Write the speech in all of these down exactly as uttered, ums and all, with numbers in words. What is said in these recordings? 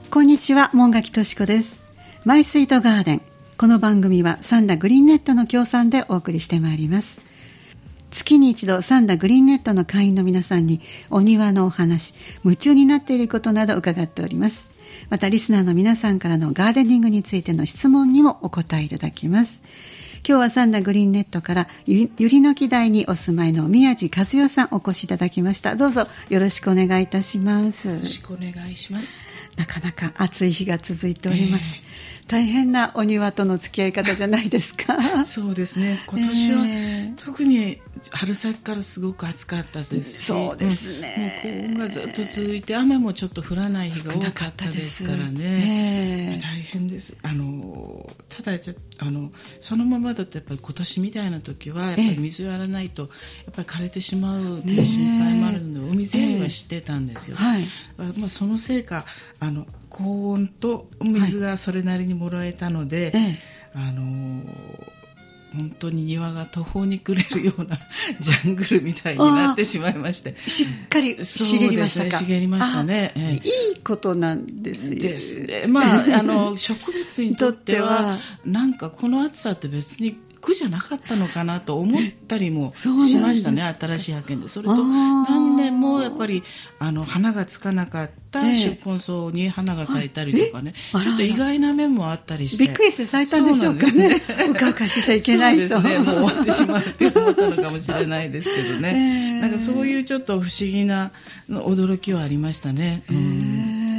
こんにちは、門垣敏子です。マイスイートガーデン。この番組はサンダグリーンネットの協賛でお送りしてまいります。月に一度サンダグリーンネットの会員の皆さんにお庭のお話、夢中になっていることなど伺っております。またリスナーの皆さんからのガーデニングについての質問にもお答えいただきます。今日はサンダグリーンネットからゆりの木台にお住まいの宮地和代さんお越しいただきました。どうぞよろしくお願いいたします。よろしくお願いします。 なかなか暑い日が続いております、えー、大変なお庭との付き合い方じゃないですか。 そうですね、今年は、えー、特に春先からすごく暑かったですし、 そうですね、 うん、もう高温がずっと続いて雨もちょっと降らない日が多かったですからね、えー、大変です。あのただちょあのそのままだとやっぱり今年みたいな時はやっぱり水やらないとやっぱり枯れてしまうという心配もあるので、お水やりはしてたんですよ、えーはい、まあ、そのせいかあの高温とお水がそれなりにもらえたので、はい、あの本当に庭が途方に暮れるようなジャングルみたいになってしまいまして、 しっかり茂りましたか。 そうですね、茂りましたね、ええ、いいことなんですよですね。まあ、あの植物にとってはなんかこの暑さって別に苦じゃなかったのかなと思ったりもしましたね。新しい発見で、それと何年もやっぱりあの花がつかなかった宿根草に花が咲いたりとかね、ええ、ちょっと意外な面もあったりして、 びっくりして咲いたんでしょうかね。うかうかしてちゃいけないと。 そうですね、もう終わってしまうって思ったのかもしれないですけどね、えー、なんかそういうちょっと不思議な驚きはありましたね、うん、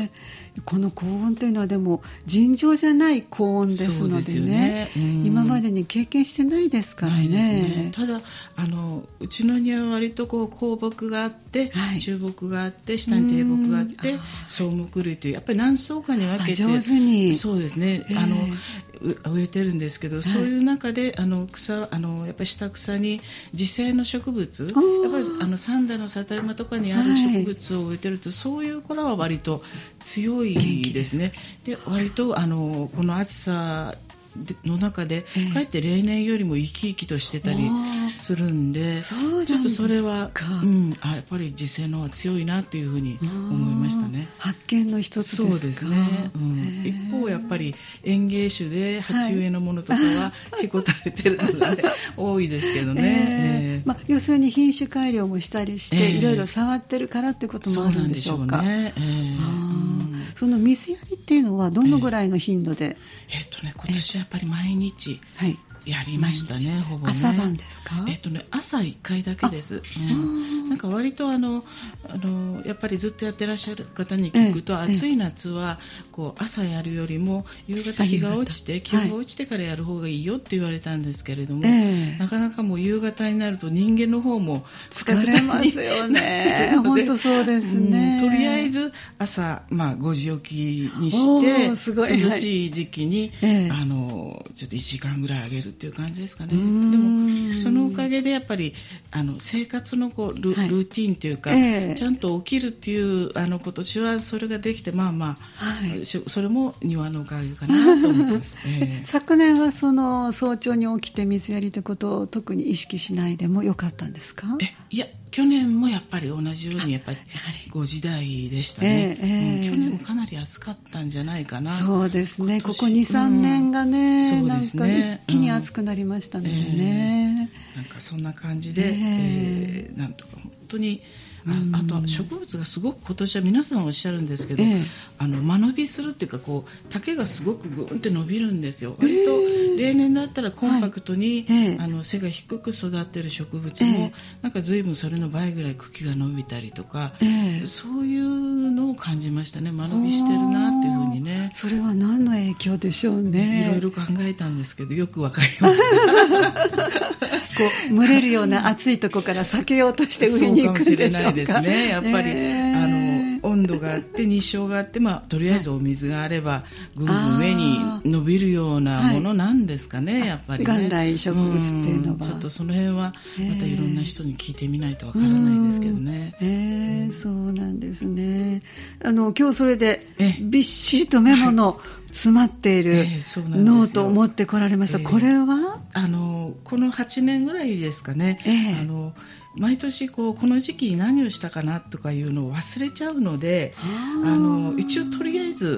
この高温というのはでも尋常じゃない高温ですので ね, でね、うん、今までに経験してないですから ね, ねただあのうちの庭は割とこう高木があって、はい、中木があって下に低木があって草木類というやっぱり何層かに分けて上手にそうですね、あの植えてるんですけど、はい、そういう中であの草あのやっぱり下草に自生の植物やっぱりあの三田の里山とかにある植物を植えてると、はい、そういう子らは割と強いですね。で割とあのこの暑さの中でかえって例年よりも生き生きとしてたりするんで、ちょっとそれは、うん、あやっぱり自生の方が強いなっていうふうに思いましたね。 発見の一つですか。 そうですね、うん、一方やっぱり園芸種で鉢植えのものとかはへこたれてるのが、ね、多いですけどね、 えーえーまあ、要するに品種改良もしたりして、えー、いろいろ触ってるからってこともあるんでしょうか。 そうなんでしょうね、えーうん、その水やりっていうのはどのぐらいの頻度で、 えーえーとね、今年はやっぱり毎日やりましたね、はい、ほぼね。 朝晩ですか。 えっとね、朝いっかいだけです、うん、なんか割とあのあのやっぱりずっとやってらっしゃる方に聞くと、ええ、暑い夏はこう朝やるよりも夕方日が落ちて気温が落ちてからやる方がいいよって言われたんですけれども、ええ、なかなかもう夕方になると人間の方も疲れますよね。本当そうですね、 うん、とりあえず朝、まあ、ごじ起きにして涼しい時期に、はい、あのちょっといちじかんぐらいあげるっていう感じですかね。でもそのおかげでやっぱりあの生活のこう ル,、はい、ルーティンというか、えー、ちゃんと起きるっていうあの今年はそれができて、まあまあ、はい、それも庭のおかげかなと思ってます、えー、 昨年はその早朝に起きて水やりということを特に意識しないでもよかったんですか。 えいや去年もやっぱり同じようにやっぱりごじ台でしたね、えーえーうん、去年もかなり暑かったんじゃないかな。 そうですね、ここ に,さん 年がね、うん、そうですね、なんか一気に暑くなりましたのでね、 えー、なんかそんな感じで、えーえー、なんとか本当に あ, あとは植物がすごく今年は皆さんおっしゃるんですけど、えー、あの間延びするっていうかこう丈がすごくグーンって伸びるんですよ。割と例年だったらコンパクトに、はい、あの背が低く育ってる植物も、えー、なんか随分それの倍ぐらい茎が伸びたりとか、えー、そういうのを感じましたね。間延びしてるなっていうふうにね。 それは何の影響でしょうね。 いろいろ考えたんですけどよくわかりませんこう蒸れるような暑いところから避けようとして上に行くんでしょうか。そうかもしれないですね。やっぱり、えー、あの温度があって日照があって、まあ、とりあえずお水があればぐんぐん上に伸びるようなものなんですかね、はい、やっぱりね。元来植物っていうのは、 うん、ちょっとその辺はまたいろんな人に聞いてみないとわからないですけどね。 えーうん、そうなんですね。あの今日それでびっしりとメモの詰まっているノートを持ってこられました、えー、これはあのこのはちねんぐらいですかね、えー、あの毎年こうこの時期に何をしたかなとかいうのを忘れちゃうので、あの一応とりあえず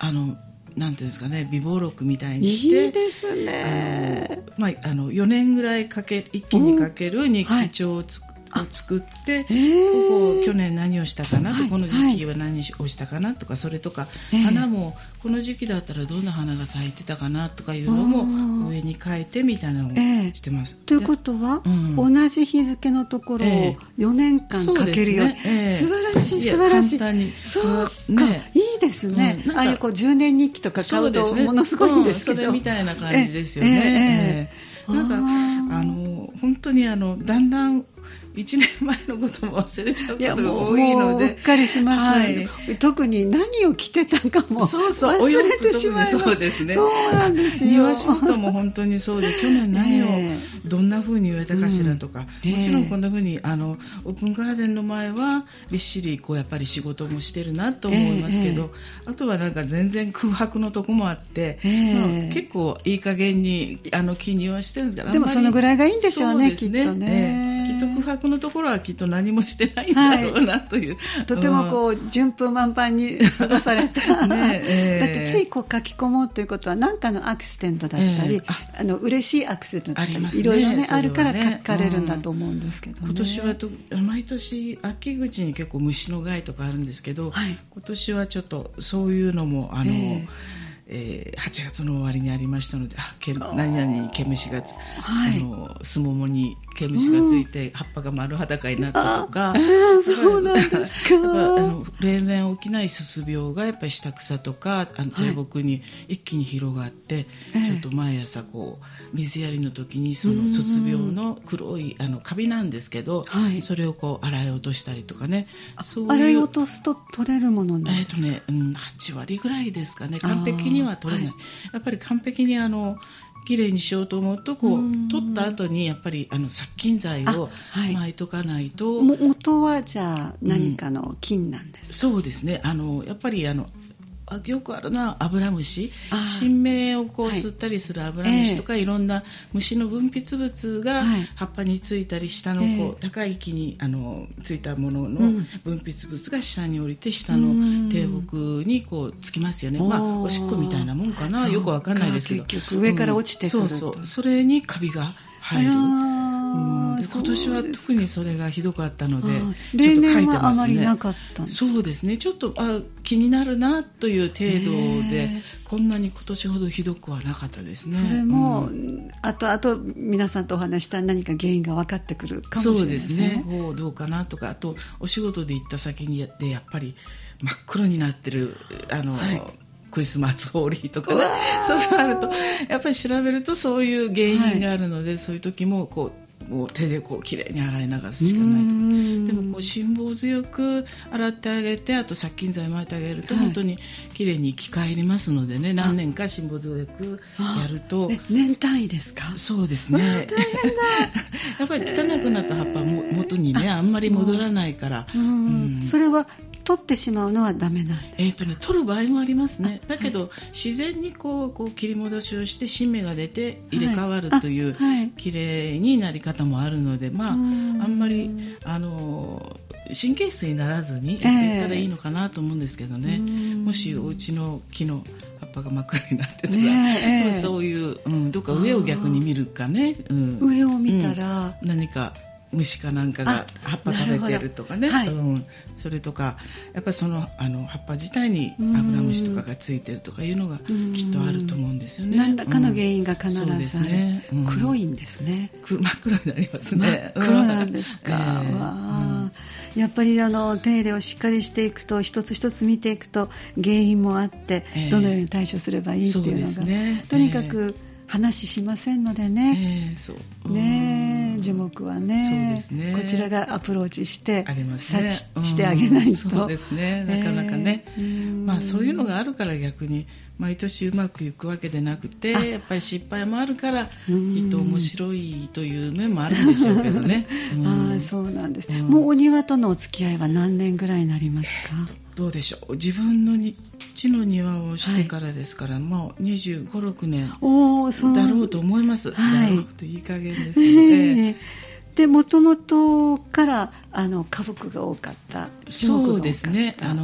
あのなんていうんですかね、備忘録みたいにして、 いいですね。 あの、まあ、あのよねんぐらいかけ一気にかける日記帳をつ、はいを作って、ここ去年何をしたかなと、はい、この時期は何をしたかなとか、それとか、えー、花もこの時期だったらどんな花が咲いてたかなとかいうのも上に書いてみたいなのをしてます、 えー、ということは、うん、同じ日付のところをよねんかん書けるように、えーえー、素晴らしい素晴らしい。簡単にそうか、ね、いいですね、うん、ああいうこうじゅうねん日記とか買うとものすごいんですけど、 それみたいな感じですよね。えーえーえー、なんかあの本当にあのだんだんいちねんまえのことも忘れちゃうことが多いので、 うっかりします、はい、特に何を着てたかも忘れてしまいます。 そうですね、 そうなんですよ。 庭仕事も本当にそうで、去年何をどんな風に植えたかしらとか、えー、もちろんこんな風にあのオープンガーデンの前はびっしりこうやっぱり仕事もしてるなと思いますけど、えー、あとはなんか全然空白のとこもあって、えーまあ、結構いい加減にあの記入はしてるんですけど、 でもそのぐらいがいいんでしょうね、きっとね、 えー、きっと空白のところはきっと何もしてないんだろうなという、 はい、とてもこう順風満帆に過ごされた、ねえー、だってついこう書き込もうということは何かのアクシデントだったり、えー、ああの嬉しいアクシデントだったり、ね、いろいろ、ね、あるから書かれるんだと思うんですけど、ね、 うん、今年はと毎年秋口に結構虫の害とかあるんですけど、はい、今年はちょっとそういうのもあの、えーえー、はちがつの終わりにありましたので、あけ何々に毛虫がつ、はい、あのすももに毛虫がついて葉っぱが丸裸になったとか、 そうなんですか。 やっぱあの例年起きないすす病がやっぱり下草とかあの低木に一気に広がって、はい、ちょっと毎朝こう水やりの時にそのすす病の黒いあのカビなんですけど、はい、それをこう洗い落としたりとかね、 そういう洗い落とすと取れるものなんですか。 えーとねうん、はちわりぐらいですかね。完璧には取れない、はい、やっぱり完璧にあのきれいにしようと思うとこう取った後にやっぱりあの殺菌剤を巻いとかないと、 はい、元はじゃあ何かの菌なんですか。 うん、そうですね、あのやっぱりあのよくあるのはアブラムシ、新芽をこう吸ったりするアブラムシとか、はい、いろんな虫の分泌物が葉っぱについたり、下のこう、えー、高い木にあのついたものの分泌物が下に降りて下の低木にこうつきますよね。まあおしっこみたいなもんかな、よくわかんないですけど、 結局上から落ちてくる、 うん、そうそう、それにカビが入る。うん、で今年は特にそれがひどかったのでちょっと書いてますね。例年はあまりなかったんですか。そうですね、ちょっとあ気になるなという程度で、こんなに今年ほどひどくはなかったですね。 それも、うん、あとあと皆さんとお話したら何か原因が分かってくるかもしれないですね。 そうですね、もうどうかなとか、あとお仕事で行った先にやってやっぱり真っ黒になってるあの、はい、クリスマスホーリーとかね、そういうのあるとやっぱり調べるとそういう原因があるので、はい、そういう時もこうもう手でこうきれいに洗い流すしかないと。でもこう辛抱強く洗ってあげて、あと殺菌剤巻いてあげると本当にきれいに生き返りますのでね、はい、何年か辛抱強くやると。 年単位ですか。 そうですねやっぱり汚くなった葉っぱも元にね あ, あんまり戻らないから、 うんうん、それは取ってしまうのはダメなんですか。 えーとね、取る場合もありますね。だけど、はい、自然にこう、こう切り戻しをして新芽が出て入れ替わるという、はい、きれいになり方もあるので、まあ、あんまりあの神経質にならずにやっていったらいいのかなと思うんですけどね、えー、もしお家の木の葉っぱが真っ黒になってたら、ねえー、そういう、うん、どっか上を逆に見るかね、うん、 上を見たら、 うん、何か虫かなんかが葉っぱ食べてるとかね、はい、うん、それとかやっぱりその、あの葉っぱ自体にアブラムシとかがついてるとかいうのがきっとあると思うんですよね。 何らかの原因が必ずある、うん、そうですね、うん、黒いんですね。 真っ黒になりますね。 真っ黒なんですか、えー、わー、やっぱりあの手入れをしっかりしていくと、一つ一つ見ていくと原因もあって、えー、どのように対処すればいいっていうのが、そうですね、とにかく話しませんのでね、えーそうね、樹木は ね, そうですね、こちらがアプローチしてありますね、察知してあげないと、 そうですね、なかなかね、えー、まあ、そういうのがあるから逆に毎年うまくいくわけでなくて、やっぱり失敗もあるからきっと面白いという面もあるんでしょうけどね、 うん、あ、そうなんです、うん、もうお庭とのお付き合いは何年ぐらいになりますか。 どうでしょう、自分のに地の庭をしてからですから、はい、もうにじゅうご、ろくねんだろうと思います、はい、だろうといい加減ですけどね、えー、 でもともとからあの花木が多かった、 そうですね、あの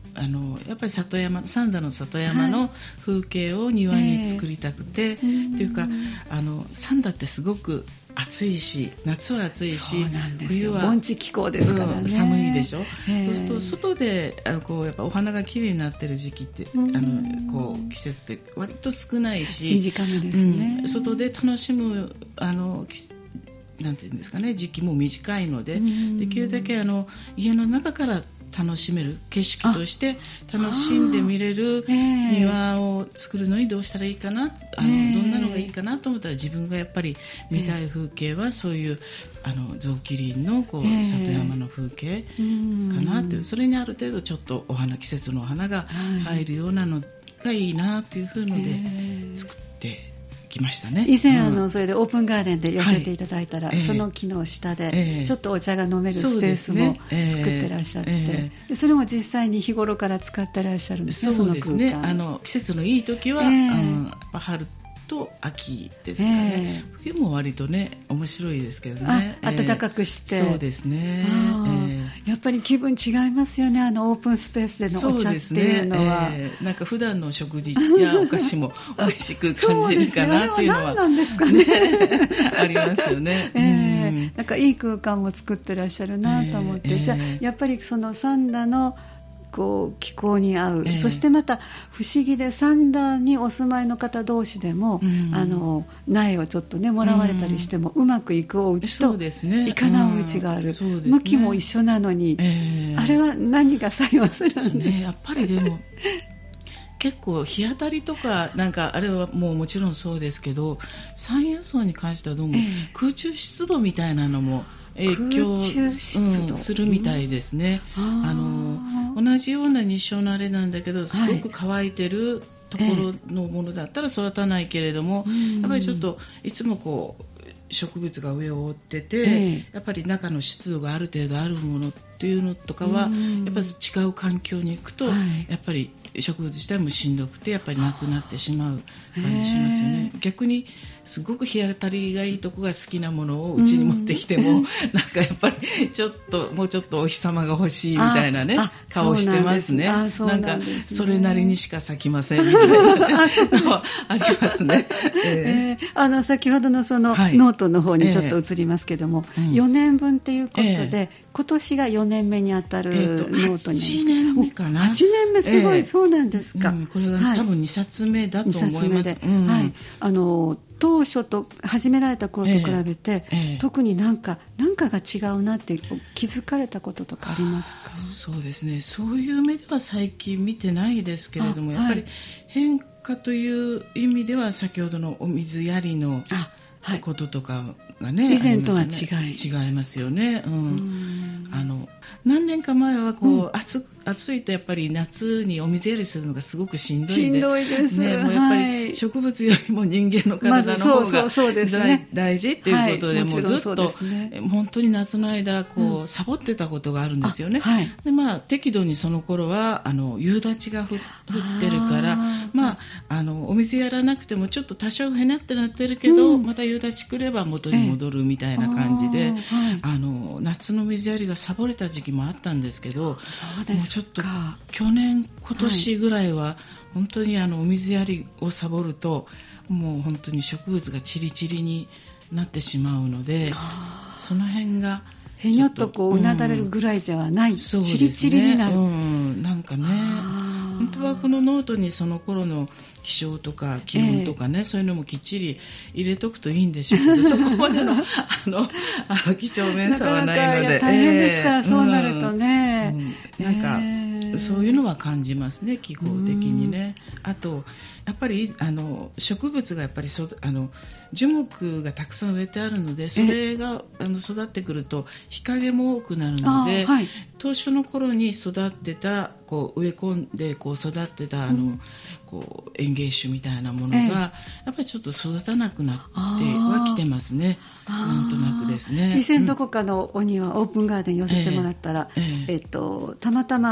あのやっぱり里山、三田の里山の風景を庭に作りたくて、はい、っていうかあの三田ってすごく暑いし、夏は暑いし、冬は盆地気候ですからね、 うん、寒いでしょ。そうすると外であのこうやっぱお花がきれいになってる時期ってあのこう季節って割と少ないし、 短めですね、 うん、外で楽しむあのなんていうんですかね、時期も短いので、できるだけあの家の中から楽しめる景色として楽しんで見れる庭を作るのにどうしたらいいかな、あのどんなのがいいかなと思ったら、自分がやっぱり見たい風景はそういうあの雑木林のこう里山の風景かなという、それにある程度ちょっとお花、季節のお花が入るようなのがいいなというふうので作ってきましたね。 以前、うん、あのそれでオープンガーデンで寄せていただいたら、はい、その木の下で、えー、ちょっとお茶が飲めるスペースも作ってらっしゃって、ねえー、でそれも実際に日頃から使ってらっしゃるんですね。 そうですね、あの季節のいい時は、えー、あの春と秋ですかね、えー、冬も割とね面白いですけどね、 あ、暖かくして、 そうですね、 えー、やっぱり気分違いますよね、あのオープンスペースでのお茶っていうのは。そうですね、 えー、なんか普段の食事やお菓子も美味しく感じるかなっていうのは何なんですかねありますよね、 えーうん、なんかいい空間も作ってらっしゃるなと思って、えー、じゃあやっぱりその三田のこう気候に合う、えー、そしてまた不思議で三田にお住まいの方同士でも、うん、あの苗をちょっとねもらわれたりしても、うん、うまくいくお家といかないお家がある、うんね、向きも一緒なのに、えー、あれは何が作用するんですか、ね、 やっぱりでも結構日当たりとかなんかあれはもうもちろんそうですけど、山野草に関してはどうも空中湿度みたいなのも影響、うん、するみたいですね。あの同じような日照のあれなんだけど、すごく乾いてるところのものだったら育たないけれども、えー、やっぱりちょっといつもこう植物が上を覆ってて、えー、やっぱり中の湿度がある程度あるものっていうのとかは、やっぱり違う環境に行くと、はい、やっぱり植物自体もしんどくてやっぱりなくなってしまう感じしますよね。逆にすごく日当たりがいいとこが好きなものをうちに持ってきても、うん、なんかやっぱりちょっともうちょっとお日様が欲しいみたいなね顔してますね。なんかそれなりにしか咲きませんみたいな、ね、のはありますね。 えー、あの先ほどのそのノートの方にちょっと移りますけども、えーうん、よねんぶんということで、えー、今年がよねんめにあたるノートに、 はちねんめかな。 はちねんめすごい、えー、そうなんですか、 うん、これが多分にさつめだと思います。うんはい、あの当初と始められた頃と比べて、えーえー、特になんか何かが違うなって気づかれたこととかありますか？ そうですね、そういう目では最近見てないですけれども、やっぱり変化という意味では先ほどのお水やりのこととかがね、 以前とは違い、 違いますよね、うん、うんあの何年か前はこう、うん、暑, 暑いとやっぱり夏にお水やりするのがすごくしんどいで、 しんどいです、 ね、もうやっぱり植物よりも人間の体の方が大事っていうことで、もうずっと本当に夏の間こうサボってたことがあるんですよね、はい、でまあ、適度にその頃はあの夕立が降ってるから、まあ、あのお水やらなくてもちょっと多少へなってなってるけど、うん、また夕立来れば元に戻るみたいな感じで、ええ、あ、はい、あの夏の水やりがサボれた時期もあったんですけど、 そうですか、 もうちょっと去年今年ぐらいは本当にあのお水やりをサボるともう本当に植物がチリチリになってしまうので、その辺がへにょっとこううなだれるぐらいじゃない、うん、チリチリになる、 うん、なんかね、本当はこのノートにその頃の気象とか気温とかね、えー、そういうのもきっちり入れとくといいんでしょうけど、そこまでのあのあの几帳面さはないので、 なかなか大変ですから、えー、そうなるとね、 うんうん、なんか、えー、そういうのは感じますね、気候的にね。あとやっぱりあの植物がやっぱりそあの樹木がたくさん植えてあるので、それがあの育ってくると日陰も多くなるので、はい、当初の頃に育ってたこう植え込んでこう育ってたあの、うん、こう園芸種みたいなものが、ええ、やっぱりちょっと育たなくなってはきてますね。なんとなくですね。 以前どこかのお庭、うん、オープンガーデン寄せてもらったら、えええっと、たまたま虫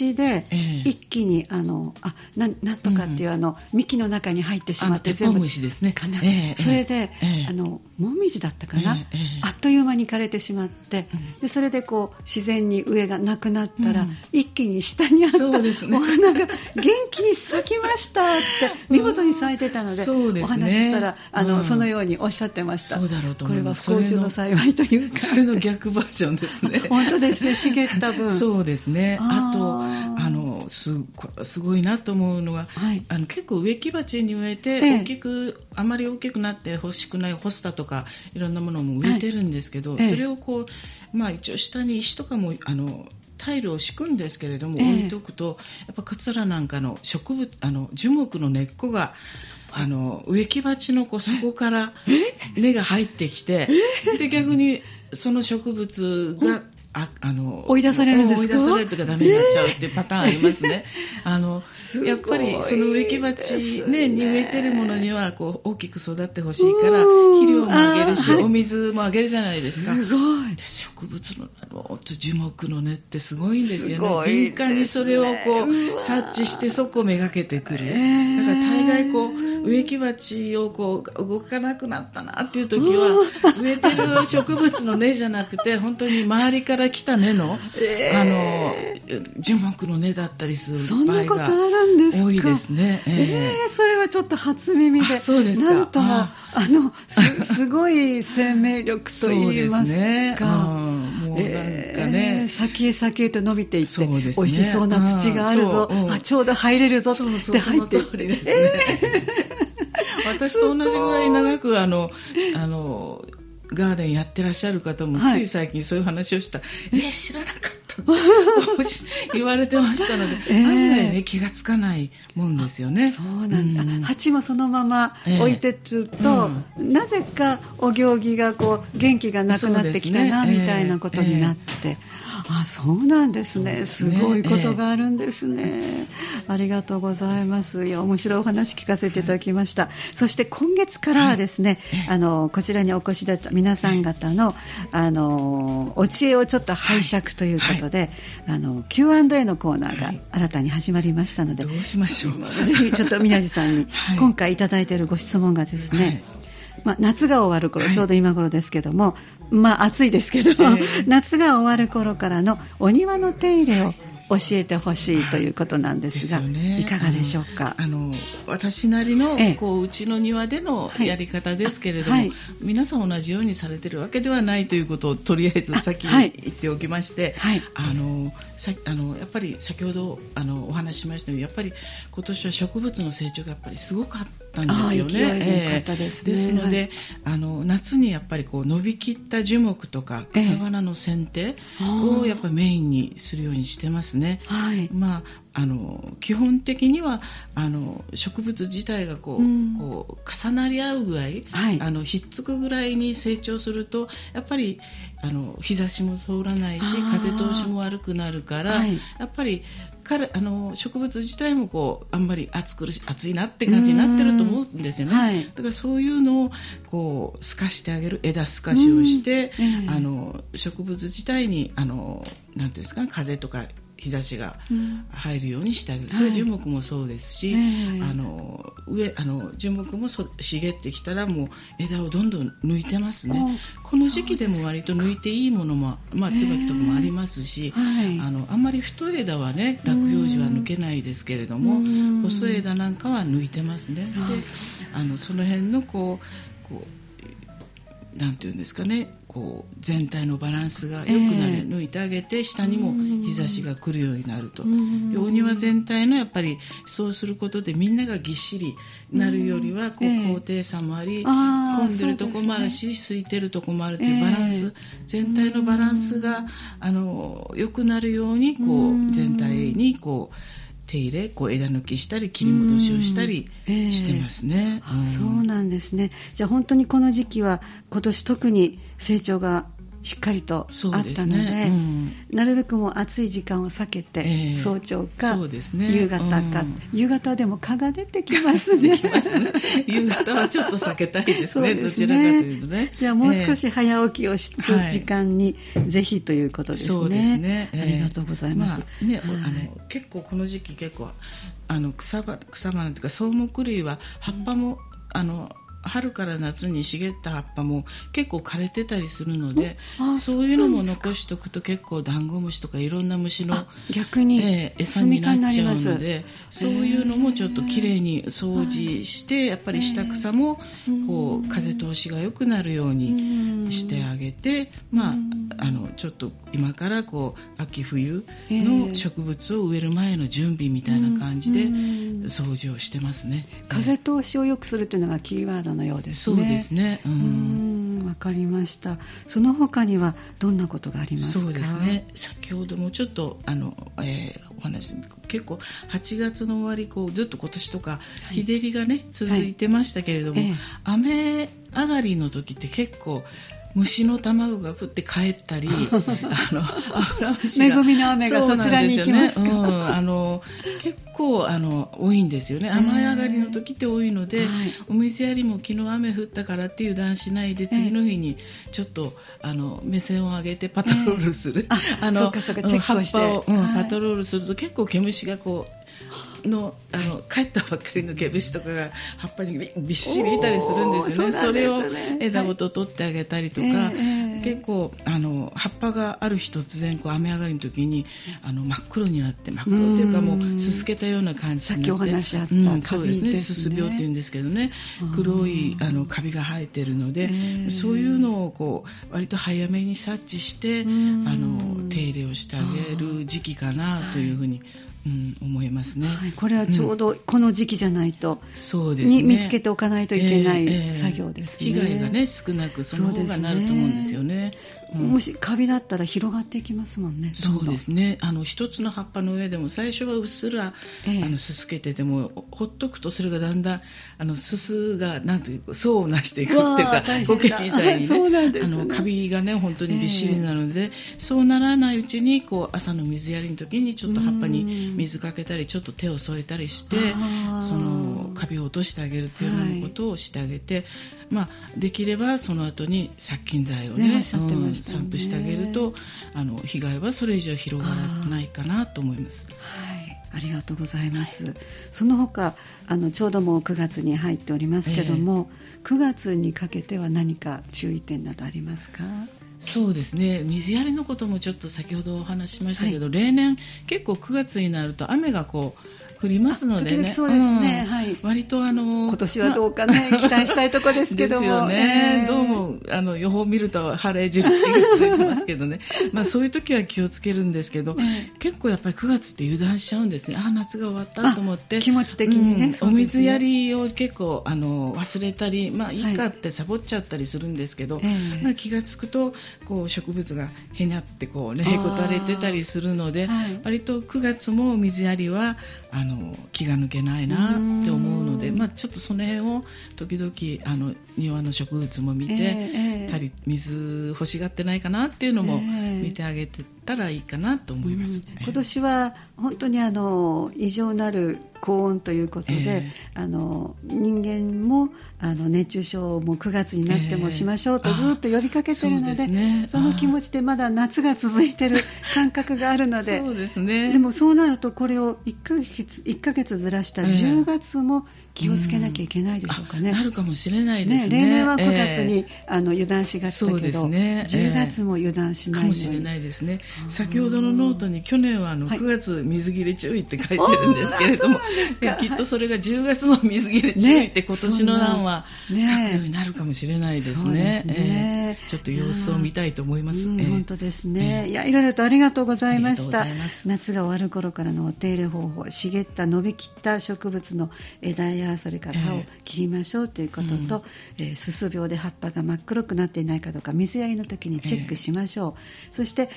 りで一気にあのあ な, なんとかっていう、うん、あの幹の中に入ってしまって全部鉄砲虫ですね、 えー、それで、えー、あのモミジだったかな、えーえー、あっという間に枯れてしまって、うん、でそれでこう自然に上がなくなったら、うん、一気に下にあったお花が元気に咲きましたって見事に咲いてたので、そうですね、お話ししたらあの、うん、そのようにおっしゃってました。 そうだろうと思います。 これは不幸中の幸いというか、 それの逆バージョンですね。 本当ですね、茂った分。 そうですね。あとあの す, これすごいなと思うのは、はい、あの結構植木鉢に植えて大きく、ええ、あまり大きくなって欲しくないホスタとかいろんなものも植えてるんですけど、はい、それをこう、まあ、一応下に石とかもあのタイルを敷くんですけれども、ええ、置いておくとやっぱカツラなんかの植物あの樹木の根っこがあの植木鉢のこう底から根が入ってきて、で逆にその植物がああの追い出されるんですか？ 追い出されるとかダメになっちゃうっていうパターンありますね。あのやっぱりその植木鉢、ね、に植えてるものにはこう大きく育ってほしいから肥料もあげるし、お水もあげるじゃないですか。 すごい。 で植物のあの樹木の根ってすごいんですよね。敏感にそれをこう察知してそこをめがけてくる。だから大概こう植木鉢をこう動かなくなったなっていう時は植えてる植物の根じゃなくて本当に周りから来た根の、えー、あの樹木の根だったりする場合が多いですね。 えーえー、それはちょっと初耳で。 そうですか。 なんともああの す, すごい生命力といいますか。そうですね。うん、もうなんかね、えー、先へ先へと伸びていって、ね、美味しそうな土があるぞ、うん、あちょうど入れるぞって入って、そうそうその通りですね。 えー私と同じぐらい長くあのあのガーデンやってらっしゃる方もつい最近そういう話をした、はい、いや知らなかった言われてましたので、えー、案外ね気がつかないもんですよね。 そうなんだ、うん、鉢もそのまま置いてると、えーうん、なぜかお行儀がこう元気がなくなってきたな、ね、みたいなことになって、えーえーあそうなんですね。すごいことがあるんですね、えー、ありがとうございます。いや面白いお話聞かせていただきました、はい、そして今月からはですね、はい、あのこちらにお越しだった皆さん方の、あのお知恵をちょっと拝借ということで、はい、あの キューアンドエー のコーナーが新たに始まりましたので、 はい、どうしましょう。 ぜひちょっと宮地さんに、はい、今回いただいているご質問がですね、はいまあ、夏が終わる頃、はい、ちょうど今頃ですけども、まあ暑いですけど、えー、夏が終わる頃からのお庭の手入れを教えてほしいということなんですが、はいですよね、いかがでしょうか。 あのあの私なりの、ええ、こううちの庭でのやり方ですけれども、はい、皆さん同じようにされてるわけではないということをとりあえず先に言っておきまして、はい、あのさあのやっぱり先ほどあのお話ししましたようにやっぱり今年は植物の成長がやっぱりすごかったんですよね。 勢いが良かったですね。 ですので、はい、あの夏にやっぱりこう伸びきった樹木とか草花の剪定をやっぱりメインにするようにしてますね。はい、まああの基本的にはあの植物自体がこう、うん、こう重なり合うぐらい、はい、あのひっつくぐらいに成長するとやっぱりあの日差しも通らないし風通しも悪くなるから、はい、やっぱり彼あの植物自体もこうあんまり暑苦し暑いなって感じになってると思うんですよね、はい、だからそういうのをこう透かしてあげる枝透かしをして、うん、あの植物自体にあのなんていうんですかね、風とか日差しが入るようにしてあげる、うん、それ樹木もそうですし、はい、あの上あの樹木もそ茂ってきたらもう枝をどんどん抜いてますね。この時期でも割と抜いていいものも、まあ、椿とかもありますし、はい、あのあんまり太い枝はね落葉樹は抜けないですけれども、うん、細い枝なんかは抜いてますね。で、あのその辺のこう、こうなんていうんですかね、こう全体のバランスが良くなる、えー、抜いてあげて下にも日差しが来るようになると。でお庭全体のやっぱりそうすることでみんながぎっしりなるよりはこう、えー、高低差もあり、混んでるとこもあるし、ね、空いてるとこもあるというバランス、えー、全体のバランスがあの良くなるようにこう全体にこう手入れ、こう枝抜きしたり切り戻しをしたりしてますね、 えーうん、そうなんですね。じゃあ本当にこの時期は今年特に成長がしっかりとあったの で, で、 ねうん、 なるべくもう暑い時間を避けて、えー、早朝か、 そうですね、 夕方か、うん、夕方でも蚊が出てきますねきますね夕方はちょっと避けたいですねどちらかというとね。 じゃあもう少し早起きをする時間に、はい、ぜひということですね。 そうですね、 えー、ありがとうございます、 まあね、はい、あの結構この時期結構あの草花、草花というか草木類は葉っぱも、うん、あの春から夏に茂った葉っぱも結構枯れてたりするので、そういうのも残しておくと結構ダンゴムシとかいろんな虫の逆に、 えー、餌になっちゃうので、そういうのもちょっときれいに掃除して、やっぱり下草もこう風通しが良くなるようにしてあげて、まあ、あのちょっと今からこう秋冬の植物を植える前の準備みたいな感じで掃除をしてますね。 風通しを良くするというのがキーワードのようですね。 そうですね、うん、 うん、わかりました。その他にはどんなことがありますか？ そうですね、先ほどもちょっとあの、えー、お話結構はちがつの終わりこうずっと今年とか日照りがね、はい、続いてましたけれども、はい、ええ、雨上がりの時って結構虫の卵が降って帰ったりあのアブラムシが恵みの雨がそちらに行きますか？ そうなんですよね、うん、あの結構あの多いんですよね。雨上がりの時って多いので、はい、お水やりも昨日雨降ったからって油断しないで次の日にちょっとあの目線を上げてパトロールする、えー、あのそうかそうかチェックをして、 葉っぱを、うん、はい、パトロールすると結構毛虫がこうのあの帰ったばっかりの毛虫とかが葉っぱにびっしりいたりするんですよね。 そ, それを枝ごと取ってあげたりとか、はい、えー、結構あの葉っぱがある日突然こう雨上がりの時にあの真っ黒になって真っ黒というかもうすすけたような感じになって、さっきお話あった、うん、そうですね、すす病っていうんですけどね、黒いあのカビが生えてるので、えー、そういうのをこう割と早めに察知してあの手入れをしてあげる時期かなというふうに、はい、うん、思いますね、はい、 これはちょうどこの時期じゃないと、うん、 そうですね、 見つけておかないといけない作業ですね、 えーえー、被害がね少なくその方がなると思うんですよね。うん、 もしカビだったら広がっていきますもんね。 そうですね、あの一つの葉っぱの上でも最初はうっすら、えー、あのすすけててもほっとくとそれがだんだんあのすすがなんていうか層をなしていくっていうか苔みたいに、ね、ね、あのカビがね本当にびっしりなので、えー、そうならないうちにこう朝の水やりの時にちょっと葉っぱに水かけたりちょっと手を添えたりしてそのカビを落としてあげるというようなことをしてあげて、はい、まあ、できればその後に殺菌剤を ね, ね、うん、散布してあげるとあの被害はそれ以上広がらないかなと思います。 はい、ありがとうございます、はい、その他あのちょうどもうくがつに入っておりますけども、えー、くがつにかけては何か注意点などありますか？ そうですね、水やりのこともちょっと先ほどお話ししましたけど、はい、例年結構くがつになると雨がこう降りますのでね、 そうですね、うん、はい、 割とあの今年はどうかね、まあ、期待したいところですけどもですよね、えー、どうもあの予報を見ると晴れ印がついてますけどねまあそういう時は気をつけるんですけど、えー、結構やっぱりくがつって油断しちゃうんですね。あ、夏が終わったと思って気持ち的にね、 うん、お水やりを結構あの忘れたり、まあいいかってサボっちゃったりするんですけど、はい、まあ、気がつくとこう植物がへにゃってこう、ね、へこたれてたりするので、はい、割とくがつも水やりはあの気が抜けないなって思うので、まあ、ちょっとその辺を時々あの庭の植物も見て、えー、たり水欲しがってないかなっていうのも見てあげてたらいいかなと思います、 うん、今年は本当にあの異常なる高温ということで、えー、あの人間もあの熱中症もくがつになってもしましょうとずっと呼びかけているので、えー そ, ね、その気持ちでまだ夏が続いている感覚があるのでそうですね、 でもそうなるとこれをいっかげつ、いっかげつずらしたじゅうがつも気をつけなきゃいけないでしょうかね、 うん、あるかもしれないですね。 ね、例年はくがつに、えー、あの油断しがちだけど、 そうですね、 じゅうがつも油断しないように、 かもしれないですね。先ほどのノートに去年はあのくがつ水切れ注意って書いてるんですけれども、はい、きっとそれがじゅうがつも水切れ注意って今年の欄は書くようになるかもしれないですね。 そうですね、 えー、ちょっと様子を見たいと思います、 うん、 えー、 本当ですね、えー、いやいろいろとありがとうございました。 ありがとうございます。 夏が終わる頃からのお手入れ方法、茂った伸びきった植物の枝やそれから葉を切りましょうということと、えーえー、すす病で葉っぱが真っ黒くなっていないかどうか水やりの時にチェックしましょう、えー、そして涼し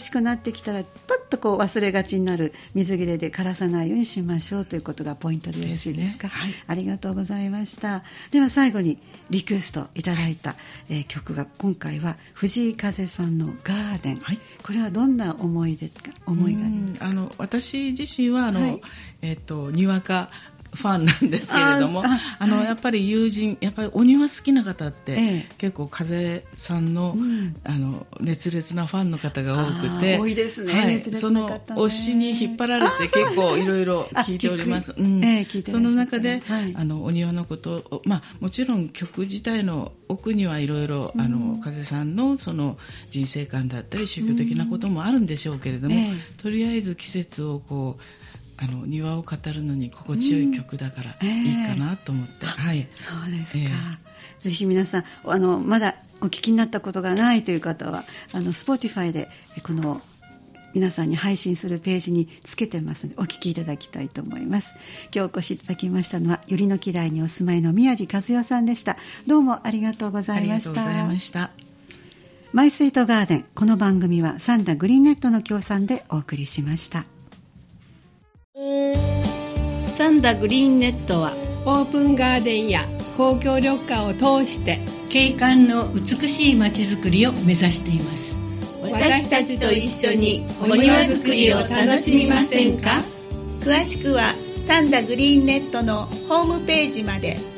しくなってきたらパッとこう忘れがちになる水切れで枯らさないようにしましょうということがポイントでよろしいですか。ですね、はい、ありがとうございました。では最後にリクエストいただいた、えー、曲が今回は藤井風さんのガーデン、はい、これはどんな思い出か思いがありますか。 あの私自身はあの、はい、えー、とにわかファンなんですけれども、ああの、はい、やっぱり友人やっぱりお庭好きな方って、ええ、結構風さん の,、うん、あの熱烈なファンの方が多くて、 多いですね、 はい、その推しに引っ張られて結構いろいろ聞いております。うんええ、その中で、はい、あのお庭のことを、まあ、もちろん曲自体の奥にはいろいろ風さんのその人生観だったり宗教的なこともあるんでしょうけれども、うんええ、とりあえず季節をこうあの庭を語るのに心地よい曲だからいいかなと思って、うんえーはい、 そうですか、えー、ぜひ皆さんあのまだお聞きになったことがないという方はあの Spotify でこの皆さんに配信するページにつけてますのでお聞きいただきたいと思います。今日お越しいただきましたのは百合の木台にお住まいの宮地和代さんでした。どうもありがとうございました。 ありがとうございました。 マイスイートガーデン、この番組はサンダグリーンネットの協賛でお送りしました。 サンダグリーンネットはオープンガーデンや公共緑化を通して景観の美しいまちづくりを目指しています。 私たちと一緒にお庭づくりを楽しみませんか。 詳しくはサンダグリーンネットのホームページまで。